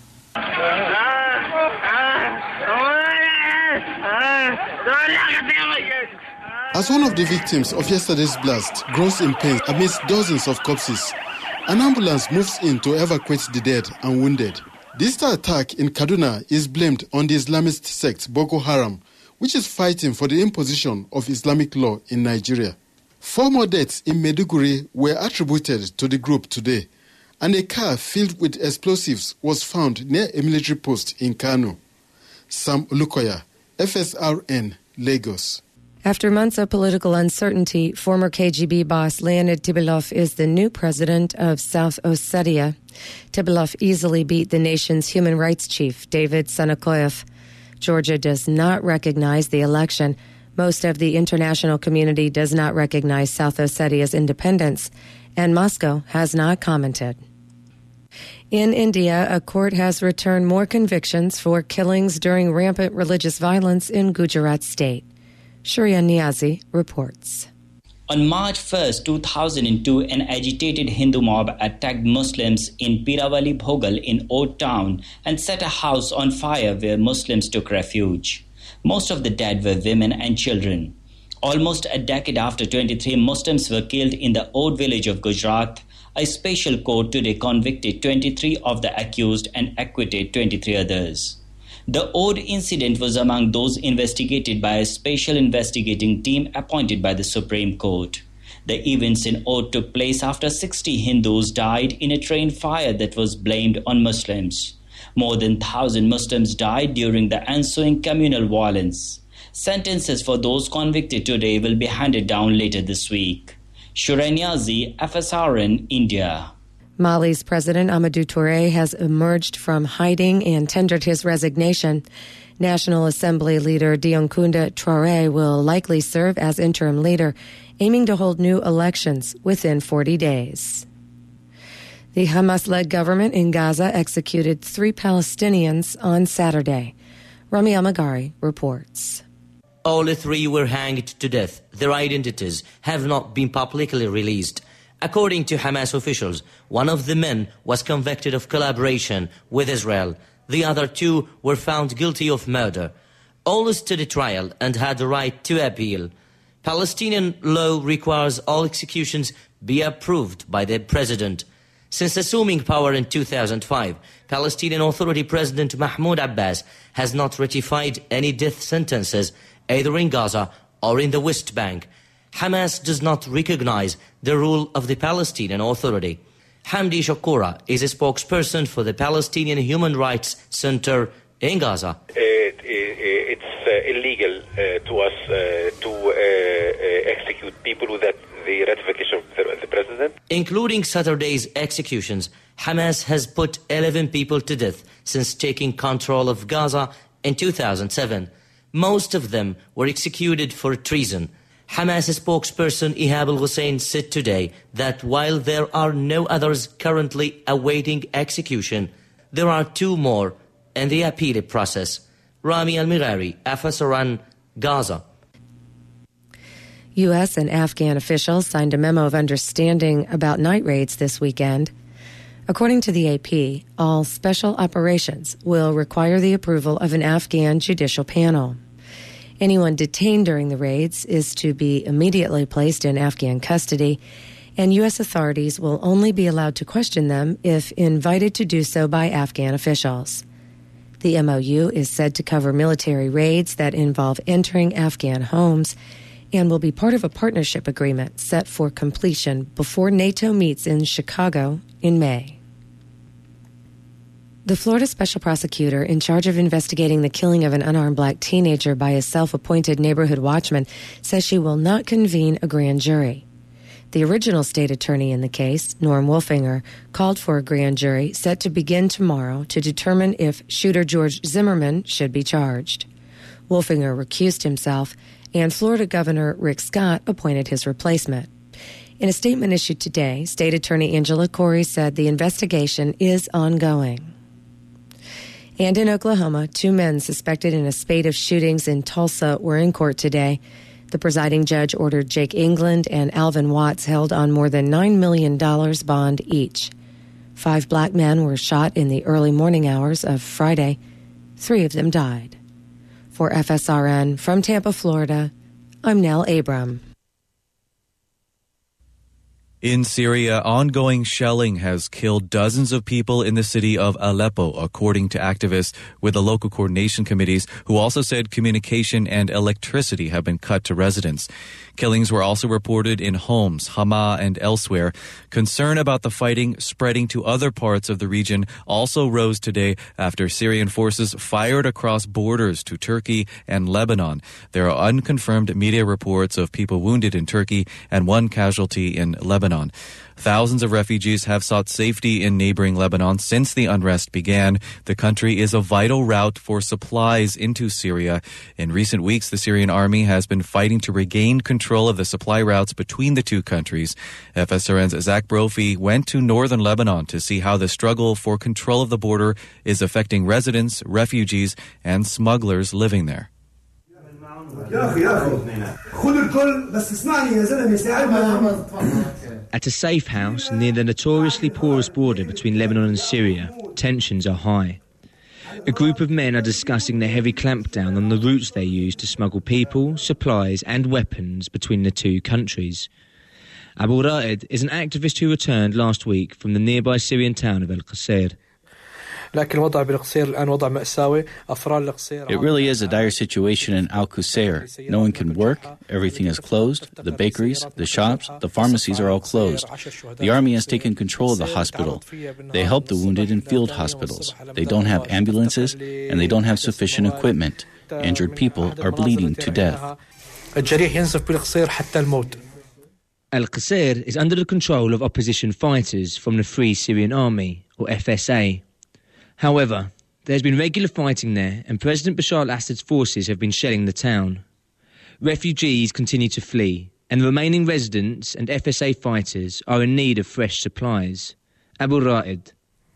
As one of the victims of yesterday's blast grows in pain amidst dozens of corpses, an ambulance moves in to evacuate the dead and wounded. This attack in Kaduna is blamed on the Islamist sect Boko Haram, which is fighting for the imposition of Islamic law in Nigeria. Four more deaths in Maiduguri were attributed to the group today, and a car filled with explosives was found near a military post in Kano. Sam Olukoya, F S R N, Lagos. After months of political uncertainty, former K G B boss Leonid Tibilov is the new president of South Ossetia. Tibilov easily beat the nation's human rights chief, David Sanakoyev. Georgia does not recognize the election. Most of the international community does not recognize South Ossetia's independence, and Moscow has not commented. In India, a court has returned more convictions for killings during rampant religious violence in Gujarat state. Shreya Niazi reports. On March first, two thousand two, an agitated Hindu mob attacked Muslims in Piravali Bhogal in Old Town and set a house on fire where Muslims took refuge. Most of the dead were women and children. Almost a decade after twenty-three Muslims were killed in the Oud village of Gujarat, a special court today convicted twenty-three of the accused and acquitted twenty-three others. The Oud incident was among those investigated by a special investigating team appointed by the Supreme Court. The events in Oud took place after sixty Hindus died in a train fire that was blamed on Muslims. More than one thousand Muslims died during the ensuing communal violence. Sentences for those convicted today will be handed down later this week. Shreya Niazi, F S R N, India. Mali's President Amadou Touré has emerged from hiding and tendered his resignation. National Assembly leader Dioncounda Traoré will likely serve as interim leader, aiming to hold new elections within forty days. The Hamas-led government in Gaza executed three Palestinians on Saturday. Rami Al-Magari reports. All the three were hanged to death. Their identities have not been publicly released. According to Hamas officials, one of the men was convicted of collaboration with Israel. The other two were found guilty of murder. All stood a trial and had the right to appeal. Palestinian law requires all executions be approved by the president. Since assuming power in two thousand five, Palestinian Authority President Mahmoud Abbas has not ratified any death sentences either in Gaza or in the West Bank. Hamas does not recognize the rule of the Palestinian Authority. Hamdi Shakura is a spokesperson for the Palestinian Human Rights Center in Gaza. It, it, it's uh, illegal uh, to us uh, to uh, uh, execute people without the ratification of the, the president. Including Saturday's executions, Hamas has put eleven people to death since taking control of Gaza in two thousand seven. Most of them were executed for treason. Hamas spokesperson Ihab al-Hussein said today that while there are no others currently awaiting execution, there are two more in the appeal process. Rami Al-Mirari, F S R N, Gaza. U S and Afghan officials signed a memo of understanding about night raids this weekend. According to the A P, all special operations will require the approval of an Afghan judicial panel. Anyone detained during the raids is to be immediately placed in Afghan custody, and U S authorities will only be allowed to question them if invited to do so by Afghan officials. The M O U is said to cover military raids that involve entering Afghan homes and will be part of a partnership agreement set for completion before NATO meets in Chicago in May. The Florida special prosecutor in charge of investigating the killing of an unarmed black teenager by a self-appointed neighborhood watchman says she will not convene a grand jury. The original state attorney in the case, Norm Wolfinger, called for a grand jury set to begin tomorrow to determine if shooter George Zimmerman should be charged. Wolfinger recused himself, and Florida Governor Rick Scott appointed his replacement. In a statement issued today, State Attorney Angela Corey said the investigation is ongoing. And in Oklahoma, two men suspected in a spate of shootings in Tulsa were in court today. The presiding judge ordered Jake England and Alvin Watts held on more than nine million dollars bond each. Five black men were shot in the early morning hours of Friday. Three of them died. For F S R N from Tampa, Florida, I'm Nell Abram. In Syria, ongoing shelling has killed dozens of people in the city of Aleppo, according to activists with the local coordination committees, who also said communication and electricity have been cut to residents. Killings were also reported in Homs, Hama, and elsewhere. Concern about the fighting spreading to other parts of the region also rose today after Syrian forces fired across borders to Turkey and Lebanon. There are unconfirmed media reports of people wounded in Turkey and one casualty in Lebanon. Thousands of refugees have sought safety in neighboring Lebanon since the unrest began. The country is a vital route for supplies into Syria. In recent weeks, the Syrian army has been fighting to regain control of the supply routes between the two countries. F S R N's Zach Brophy went to northern Lebanon to see how the struggle for control of the border is affecting residents, refugees, and smugglers living there. At a safe house near the notoriously porous border between Lebanon and Syria, tensions are high. A group of men are discussing the heavy clampdown on the routes they use to smuggle people, supplies and weapons between the two countries. Abu Ra'id is an activist who returned last week from the nearby Syrian town of El Qasir. It really is a dire situation in Al Qusayr. No one can work, everything is closed, the bakeries, the shops, the pharmacies are all closed. The army has taken control of the hospital. They help the wounded in field hospitals. They don't have ambulances, and they don't have sufficient equipment. Injured people are bleeding to death. Al Qasir is under the control of opposition fighters from the Free Syrian Army, or F S A. However, there's been regular fighting there, and President Bashar al-Assad's forces have been shelling the town. Refugees continue to flee, and the remaining residents and F S A fighters are in need of fresh supplies. Abu Ra'id.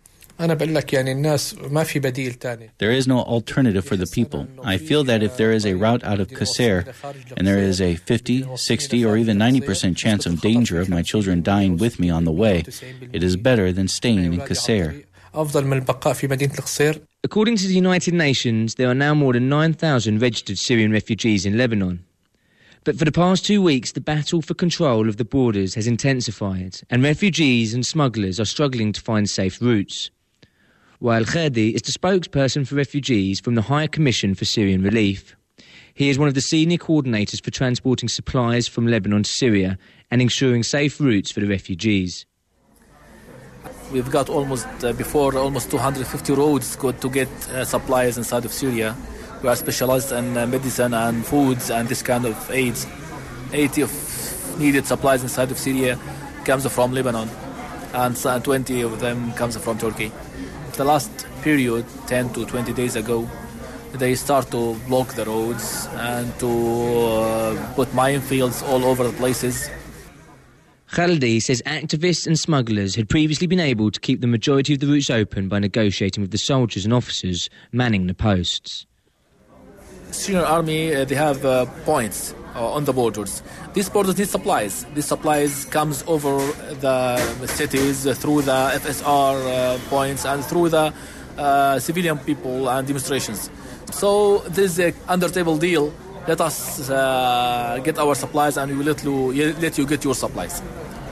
There is no alternative for the people. I feel that if there is a route out of Qasr, and there is a fifty, sixty, or even ninety percent chance of danger of my children dying with me on the way, it is better than staying in Qasr. According to the United Nations, there are now more than nine thousand registered Syrian refugees in Lebanon. But for the past two weeks, the battle for control of the borders has intensified, and refugees and smugglers are struggling to find safe routes. Wael Khadi is the spokesperson for refugees from the High Commission for Syrian Relief. He is one of the senior coordinators for transporting supplies from Lebanon to Syria and ensuring safe routes for the refugees. We've got almost, uh, before, almost two hundred fifty roads to get uh, supplies inside of Syria. We are specialized in uh, medicine and foods and this kind of aids. eighty of needed supplies inside of Syria comes from Lebanon, and twenty of them comes from Turkey. The last period, ten to twenty days ago, they start to block the roads and to uh, put minefields all over the places. Khaldi says activists and smugglers had previously been able to keep the majority of the routes open by negotiating with the soldiers and officers manning the posts. Syrian army, uh, they have uh, points uh, on the borders. These borders need supplies. These supplies comes over the cities uh, through the F S R uh, points and through the uh, civilian people and demonstrations. So this is an under-table deal. Let us uh, get our supplies and we will let you, let you get your supplies.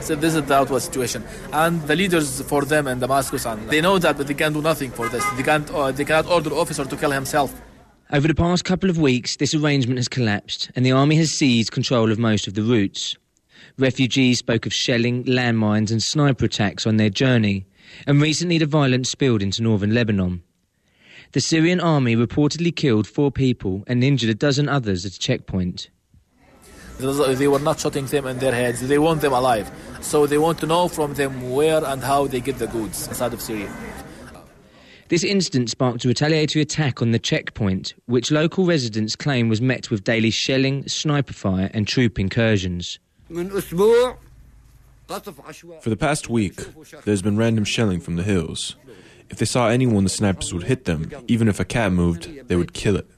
So this is the outward situation. And the leaders for them in Damascus, and they know that, but they can do nothing for this. They can't. Uh, they cannot order the officer to kill himself. Over the past couple of weeks, this arrangement has collapsed and the army has seized control of most of the routes. Refugees spoke of shelling, landmines and sniper attacks on their journey, and recently the violence spilled into northern Lebanon. The Syrian army reportedly killed four people and injured a dozen others at a checkpoint. They were not shooting them in their heads. They want them alive. So they want to know from them where and how they get the goods inside of Syria. This incident sparked a retaliatory attack on the checkpoint, which local residents claim was met with daily shelling, sniper fire and troop incursions. For the past week, there's been random shelling from the hills. If they saw anyone, the snipers would hit them. Even if a cat moved, they would kill it.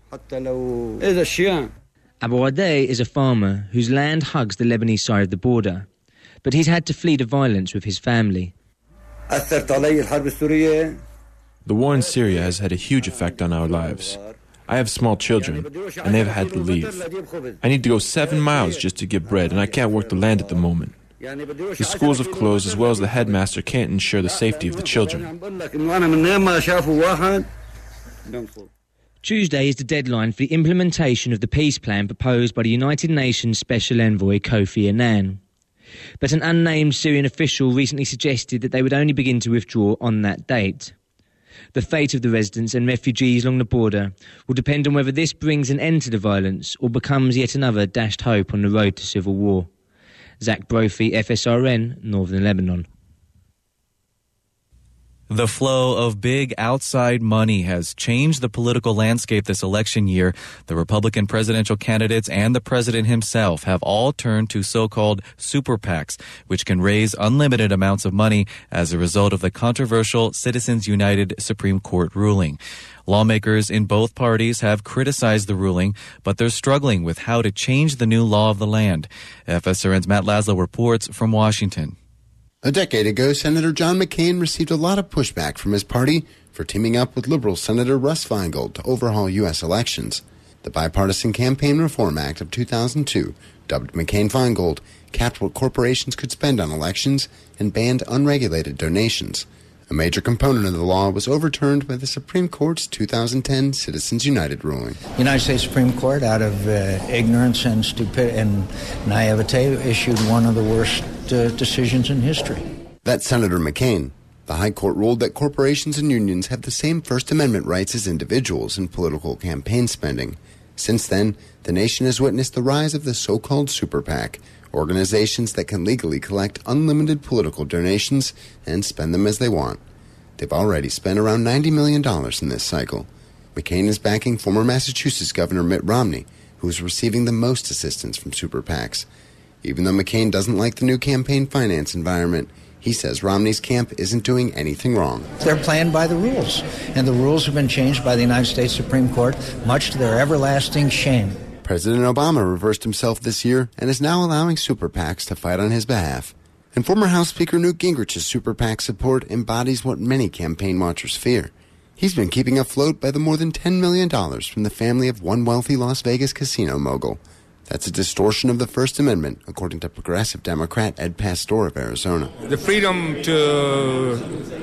Abu Adeh is a farmer whose land hugs the Lebanese side of the border, but he's had to flee the violence with his family. The war in Syria has had a huge effect on our lives. I have small children, and they've had to leave. I need to go seven miles just to get bread, and I can't work the land at the moment. The schools have closed, as well as the headmaster can't ensure the safety of the children. Tuesday is the deadline for the implementation of the peace plan proposed by the United Nations Special Envoy Kofi Annan. But an unnamed Syrian official recently suggested that they would only begin to withdraw on that date. The fate of the residents and refugees along the border will depend on whether this brings an end to the violence or becomes yet another dashed hope on the road to civil war. Zach Brophy, F S R N, Northern Lebanon. The flow of big outside money has changed the political landscape this election year. The Republican presidential candidates and the president himself have all turned to so-called super PACs, which can raise unlimited amounts of money as a result of the controversial Citizens United Supreme Court ruling. Lawmakers in both parties have criticized the ruling, but they're struggling with how to change the new law of the land. F S R N's Matt Laszlo reports from Washington. A decade ago, Senator John McCain received a lot of pushback from his party for teaming up with Liberal Senator Russ Feingold to overhaul U S elections. The Bipartisan Campaign Reform Act of two thousand two, dubbed McCain-Feingold, capped what corporations could spend on elections and banned unregulated donations. A major component of the law was overturned by the Supreme Court's two thousand ten Citizens United ruling. The United States Supreme Court, out of uh, ignorance and stupidity and naivete, issued one of the worst uh, decisions in history. That's Senator McCain. The High Court ruled that corporations and unions have the same First Amendment rights as individuals in political campaign spending. Since then, the nation has witnessed the rise of the so-called super PAC, organizations that can legally collect unlimited political donations and spend them as they want. They've already spent around ninety million dollars in this cycle. McCain is backing former Massachusetts Governor Mitt Romney, who is receiving the most assistance from super PACs. Even though McCain doesn't like the new campaign finance environment, he says Romney's camp isn't doing anything wrong. They're playing by the rules, and the rules have been changed by the United States Supreme Court, much to their everlasting shame. President Obama reversed himself this year and is now allowing super PACs to fight on his behalf. And former House Speaker Newt Gingrich's super PAC support embodies what many campaign watchers fear. He's been keeping afloat by the more than ten million dollars from the family of one wealthy Las Vegas casino mogul. That's a distortion of the First Amendment, according to progressive Democrat Ed Pastor of Arizona. The freedom to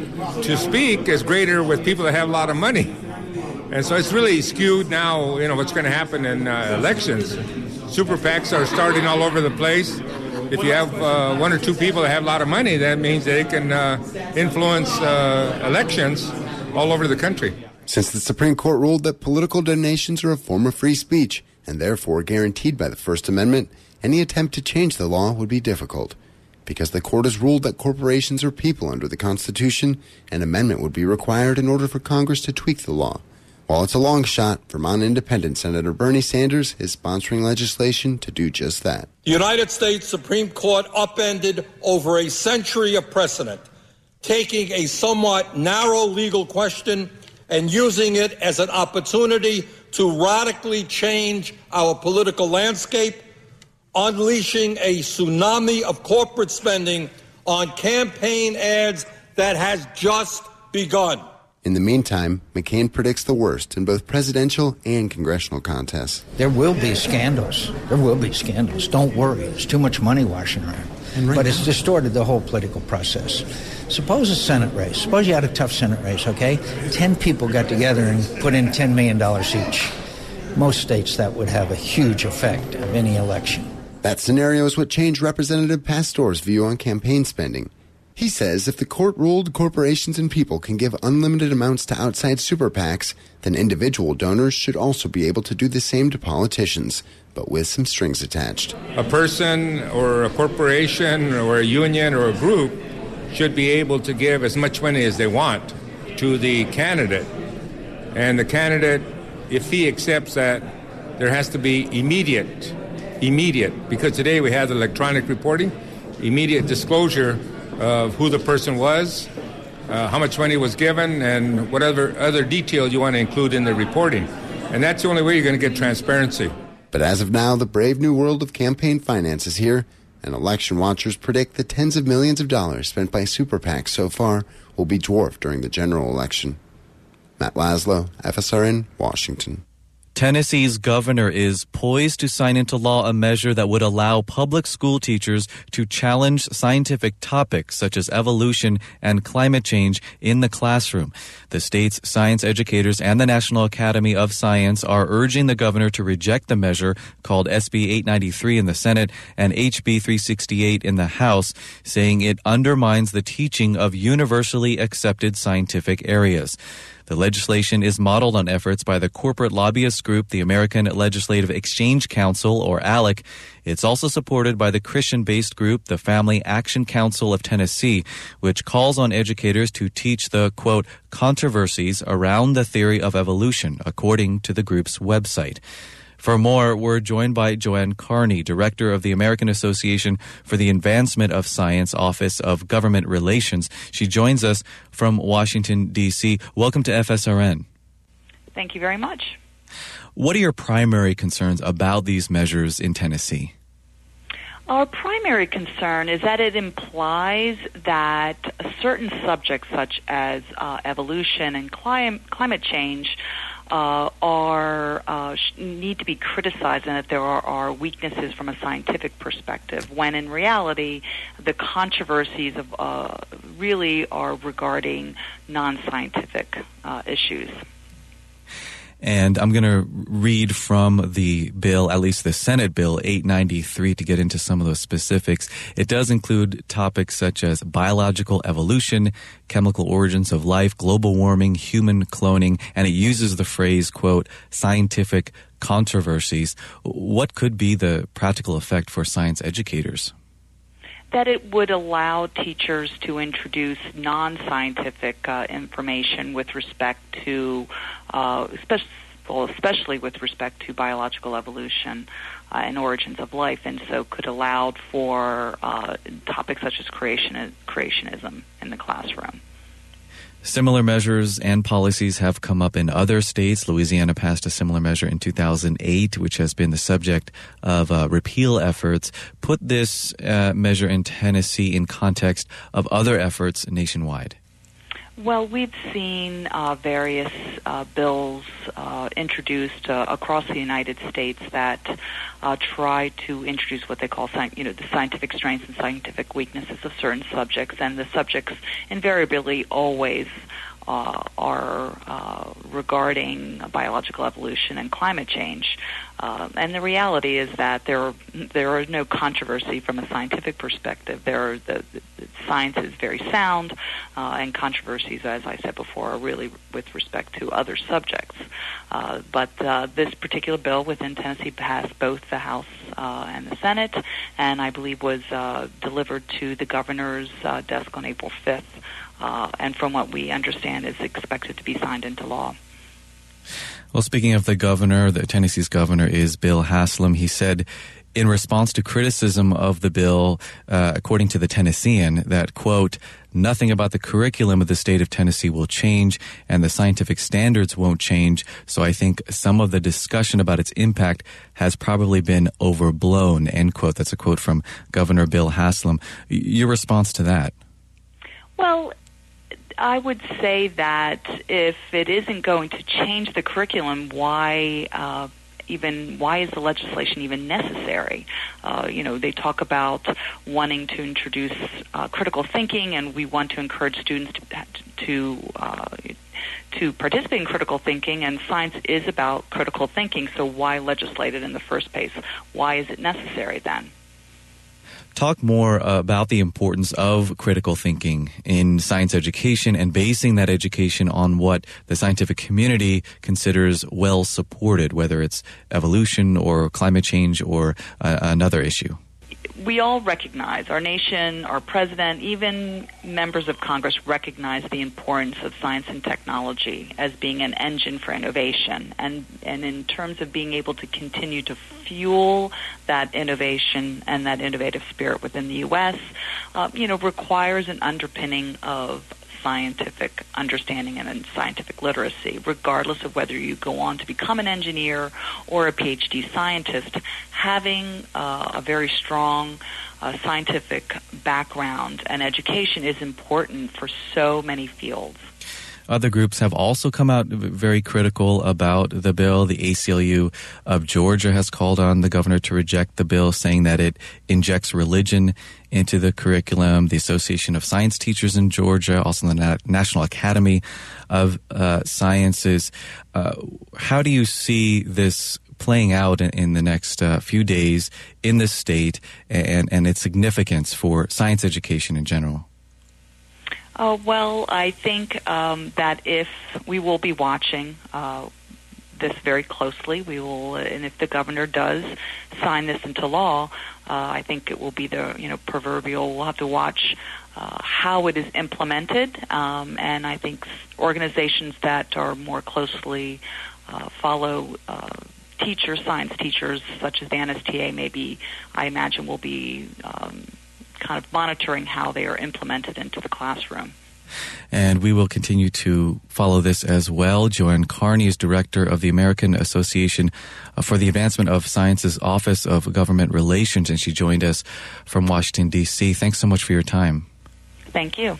to speak is greater with people that have a lot of money. And so it's really skewed now, you know, what's going to happen in uh, elections. Super PACs are starting all over the place. If you have uh, one or two people that have a lot of money, that means they can uh, influence uh, elections all over the country. Since the Supreme Court ruled that political donations are a form of free speech and therefore guaranteed by the First Amendment, any attempt to change the law would be difficult. Because the court has ruled that corporations are people under the Constitution, an amendment would be required in order for Congress to tweak the law. While it's a long shot, Vermont Independent Senator Bernie Sanders is sponsoring legislation to do just that. The United States Supreme Court upended over a century of precedent, taking a somewhat narrow legal question and using it as an opportunity to radically change our political landscape, unleashing a tsunami of corporate spending on campaign ads that has just begun. In the meantime, McCain predicts the worst in both presidential and congressional contests. There will be scandals. There will be scandals. Don't worry. There's too much money washing around. right but it's now, distorted the whole political process. Suppose a Senate race. Suppose you had a tough Senate race, okay? Ten people got together and put in ten million dollars each. Most states, that would have a huge effect of any election. That scenario is what changed Representative Pastor's view on campaign spending. He says if the court ruled corporations and people can give unlimited amounts to outside super PACs, then individual donors should also be able to do the same to politicians, but with some strings attached. A person or a corporation or a union or a group should be able to give as much money as they want to the candidate. And the candidate, if he accepts that, there has to be immediate, immediate, because today we have electronic reporting, immediate disclosure of who the person was, uh, how much money was given, and whatever other detail you want to include in the reporting. And that's the only way you're going to get transparency. But as of now, the brave new world of campaign finance is here, and election watchers predict the tens of millions of dollars spent by super PACs so far will be dwarfed during the general election. Matt Laszlo, F S R N, Washington. Tennessee's governor is poised to sign into law a measure that would allow public school teachers to challenge scientific topics such as evolution and climate change in the classroom. The state's science educators and the National Academy of Science are urging the governor to reject the measure called S B eight ninety-three in the Senate and H B three sixty-eight in the House, saying it undermines the teaching of universally accepted scientific areas. The legislation is modeled on efforts by the corporate lobbyist group, the American Legislative Exchange Council, or ALEC. It's also supported by the Christian-based group, the Family Action Council of Tennessee, which calls on educators to teach the, quote, controversies around the theory of evolution, according to the group's website. For more, we're joined by Joanne Carney, Director of the American Association for the Advancement of Science Office of Government Relations. She joins us from Washington, D C Welcome to F S R N. Thank you very much. What are your primary concerns about these measures in Tennessee? Our primary concern is that it implies that certain subjects such as uh, evolution and clim- climate change Uh, are uh, sh- need to be criticized, and that there are, are weaknesses from a scientific perspective, when in reality the controversies of uh, really are regarding non-scientific uh, issues. And I'm going to read from the bill, at least the Senate bill eight ninety-three, to get into some of those specifics. It does include topics such as biological evolution, chemical origins of life, global warming, human cloning, and it uses the phrase, quote, scientific controversies. What could be the practical effect for science educators? That it would allow teachers to introduce non-scientific uh, information with respect to, uh, especially, well, especially with respect to biological evolution uh, and origins of life, and so could allow for uh, topics such as creation, creationism in the classroom. Similar measures and policies have come up in other states. Louisiana passed a similar measure in two thousand eight, which has been the subject of uh, repeal efforts. Put this uh, measure in Tennessee in context of other efforts nationwide. Well, we've seen uh, various uh, bills uh, introduced uh, across the United States that uh, try to introduce what they call, you know, the scientific strengths and scientific weaknesses of certain subjects, and the subjects invariably always uh, are uh, regarding biological evolution and climate change. Uh, and the reality is that there are, there are no controversy from a scientific perspective. There are the, the, the science is very sound, uh, and controversies, as I said before, are really with respect to other subjects. Uh, but uh, this particular bill within Tennessee passed both the House uh, and the Senate, and I believe was uh, delivered to the governor's uh, desk on April fifth, uh, and from what we understand is expected to be signed into law. Well, speaking of the governor, the Tennessee's governor is Bill Haslam. He said in response to criticism of the bill, uh, according to the Tennessean, that, quote, nothing about the curriculum of the state of Tennessee will change and the scientific standards won't change. So I think some of the discussion about its impact has probably been overblown, end quote. That's a quote from Governor Bill Haslam. Your response to that? Well, I would say that if it isn't going to change the curriculum, why uh, even why is the legislation even necessary? Uh, you know, they talk about wanting to introduce uh, critical thinking, and we want to encourage students to to uh, to participate in critical thinking, and science is about critical thinking. So why legislate it in the first place? Why is it necessary then? Talk more about the importance of critical thinking in science education and basing that education on what the scientific community considers well supported, whether it's evolution or climate change or uh, another issue. We all recognize, our nation, our president, even members of Congress recognize the importance of science and technology as being an engine for innovation. And, and in terms of being able to continue to fuel that innovation and that innovative spirit within the U S, uh, you know, requires an underpinning of scientific understanding and scientific literacy, regardless of whether you go on to become an engineer or a PhD scientist. Having uh, a very strong uh, scientific background and education is important for so many fields. Other groups have also come out very critical about the bill. The A C L U of Georgia has called on the governor to reject the bill, saying that it injects religion into the curriculum. The Association of Science Teachers in Georgia, also the Na- National Academy of uh, Sciences. Uh, how do you see this playing out in, in the next uh, few days in the state and, and its significance for science education in general? Uh, well, I think um, that if we will be watching uh, this very closely, we will, and if the governor does sign this into law, uh, I think it will be the you know proverbial. We'll have to watch uh, how it is implemented, um, and I think organizations that are more closely uh, follow uh, teachers, science teachers, such as the N S T A, maybe I imagine will be. Um, kind of monitoring how they are implemented into the classroom. And we will continue to follow this as well. Joanne Carney is director of the American Association for the Advancement of Science's Office of Government Relations, and she joined us from Washington, D C. Thanks so much for your time. Thank you.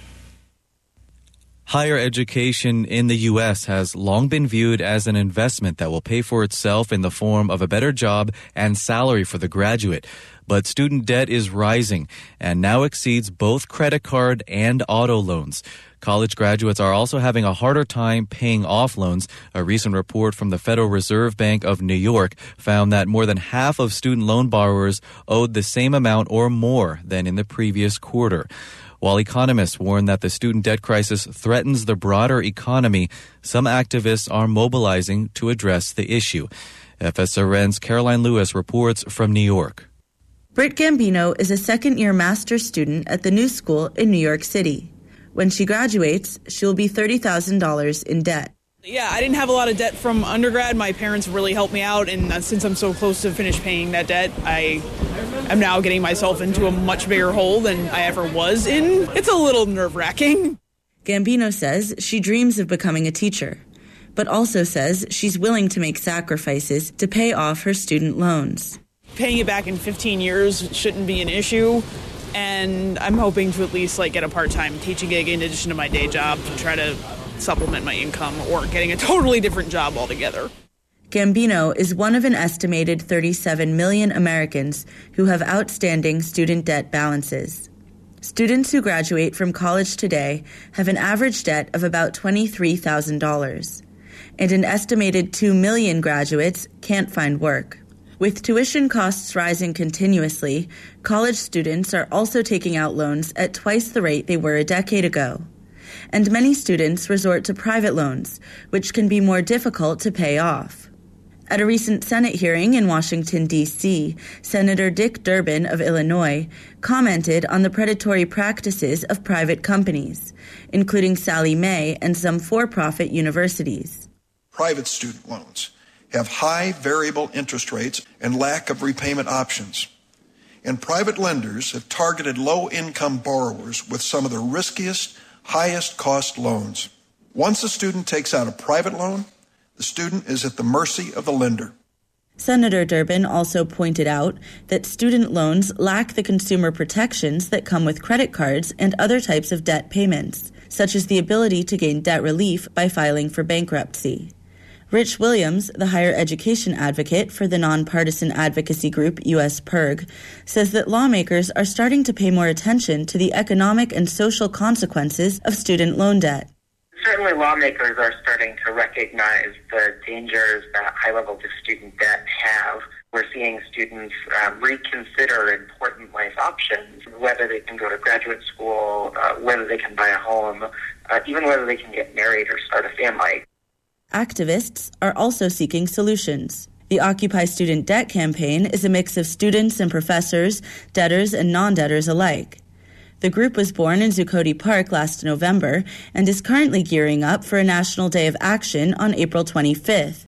Higher education in the U S has long been viewed as an investment that will pay for itself in the form of a better job and salary for the graduate. But student debt is rising and now exceeds both credit card and auto loans. College graduates are also having a harder time paying off loans. A recent report from the Federal Reserve Bank of New York found that more than half of student loan borrowers owed the same amount or more than in the previous quarter. While economists warn that the student debt crisis threatens the broader economy, some activists are mobilizing to address the issue. F S R N's Caroline Lewis reports from New York. Britt Gambino is a second-year master's student at the New School in New York City. When she graduates, she'll be thirty thousand dollars in debt. Yeah, I didn't have a lot of debt from undergrad. My parents really helped me out, and since I'm so close to finish paying that debt, I am now getting myself into a much bigger hole than I ever was in. It's a little nerve-wracking. Gambino says she dreams of becoming a teacher, but also says she's willing to make sacrifices to pay off her student loans. Paying it back in fifteen years shouldn't be an issue, and I'm hoping to at least like get a part-time teaching gig in addition to my day job to try to supplement my income or getting a totally different job altogether. Gambino is one of an estimated thirty-seven million Americans who have outstanding student debt balances. Students who graduate from college today have an average debt of about twenty-three thousand dollars, and an estimated two million graduates can't find work. With tuition costs rising continuously, college students are also taking out loans at twice the rate they were a decade ago. And many students resort to private loans, which can be more difficult to pay off. At a recent Senate hearing in Washington, D C, Senator Dick Durbin of Illinois commented on the predatory practices of private companies, including Sallie Mae and some for-profit universities. Private student loans have high variable interest rates and lack of repayment options. And private lenders have targeted low-income borrowers with some of the riskiest, highest-cost loans. Once a student takes out a private loan, the student is at the mercy of the lender. Senator Durbin also pointed out that student loans lack the consumer protections that come with credit cards and other types of debt payments, such as the ability to gain debt relief by filing for bankruptcy. Rich Williams, the higher education advocate for the nonpartisan advocacy group U S P I R G, says that lawmakers are starting to pay more attention to the economic and social consequences of student loan debt. Certainly lawmakers are starting to recognize the dangers that high levels of student debt have. We're seeing students uh, reconsider important life options, whether they can go to graduate school, uh, whether they can buy a home, uh, even whether they can get married or start a family. Activists are also seeking solutions. The Occupy Student Debt campaign is a mix of students and professors, debtors and non-debtors alike. The group was born in Zuccotti Park last November and is currently gearing up for a National Day of Action on April twenty-fifth.